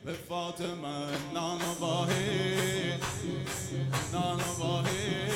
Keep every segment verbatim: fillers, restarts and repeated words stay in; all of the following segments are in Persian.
به فاطمه نان و باهی نان و باهی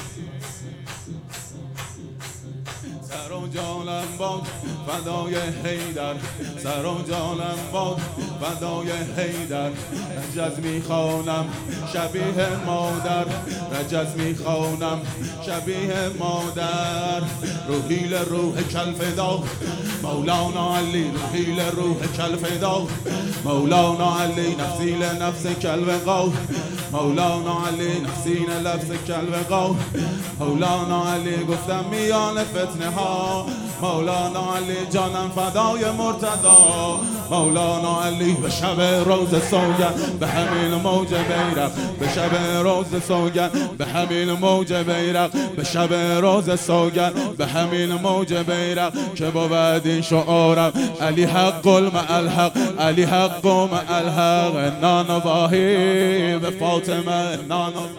سر و جانم باد فدای حیدر سر و جانم باد فدای حیدر رجز میخوانم شبیه مادر رجز میخوانم شبیه مادر روحیل روح کلفدا مولانا علی روحیل روح کلفدا مولانا علی نفسیل نفس کلوقا مولانا علی نفسین لفظ کلوقا مولانا علی گفتم میان فتنه ها مولانا علی جانم فدای مرتضا مولانا علی به شب روز سوگند به همین موج بیرق به شب روز سوگند به همین موج بیرق به شب روز سوگند به همین موج بیرق که بود این شعارم علی حق مع الحق علی حق مع الحق نان و باهی به فاطمه نان و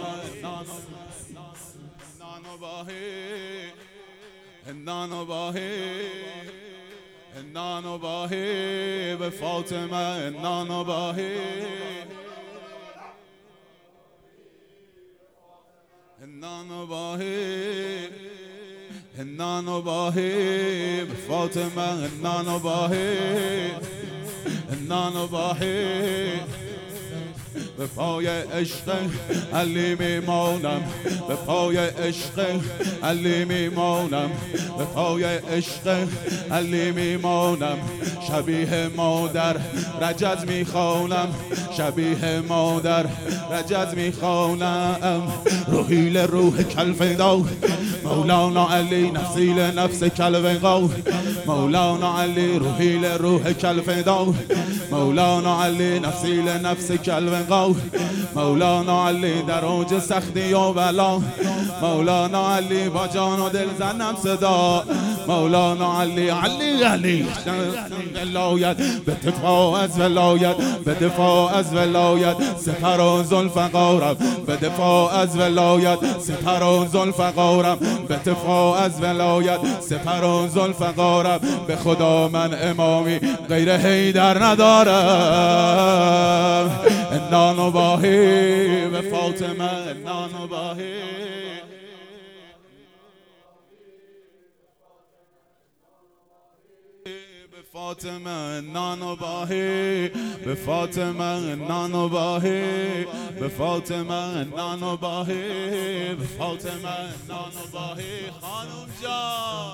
نان و باهی نان و باهی به فاطمه نان و باهی نان و باهی نان و باهی به فاطمه نان و باهی نان و باهی به پای عشق علی میمانم به پای عشق علی میمانم به پای عشق علی میمانم شبیه مادر رجز میخوانم شبیه مادر رجز میخوانم روحیل روح کلفدا مولانا علی نفسیل نفس کلوقا مولانا علی روحیل روح کلفدا مولانا علی نفسیل نفس کلوقا مولانا علی در اوج سختی و بلا مولانا علی با جان و دل زنم صدا مولانا علی علی علی ولایت به دفاع از ولایت به دفاع از ولایت سپر و ذوالفقارم به دفاع از ولایت سپر و ذوالفقارم به دفاع از ولایت سپر و ذوالفقارم به خدا من امامی غیر حیدر ندارم نان و باهی به فاطمه نان و باهی به فاطمه نان و باهی به فاطمه نان و باهی به فاطمه نان و باهی به فاطمه نان و باهی خانم جان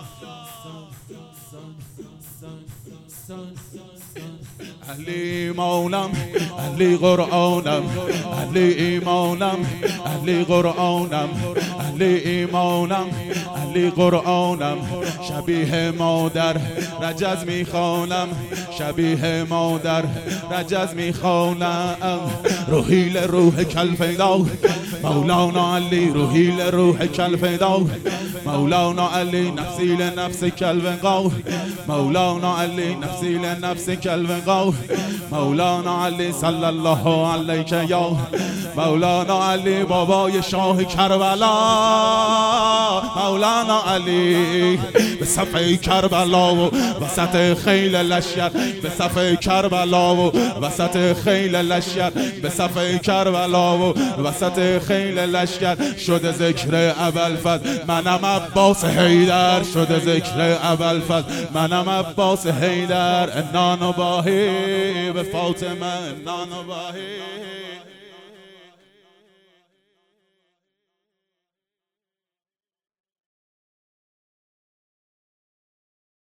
علی مولم علی قرآنم علی ایمانم علی قرآنم علی ایمانم علی قرآنم شبیه مادر رجز میخوانم شبیه مادر رجز میخوانم روحیل روح کلفدا مولانا علی روحیل روح کلفدا مولانا علی نفسیل نفس کلوقا مولانا علی نفسیل نفس کلوقا مولانا علی صلی الله علیک یا مولانا علی بابای شاه کربلا مولانا علی به صفحه کربلا و وسط خیل لشکر به صفحه کربلا و وسط خیل لشکر به صفحه کربلا و وسط خیل لشکر شده ذکر ابوالفضل منم عباس حیدر شده ذکر ابوالفضل منم عباس حیدر نان و باهی به فاطمه نان و باهی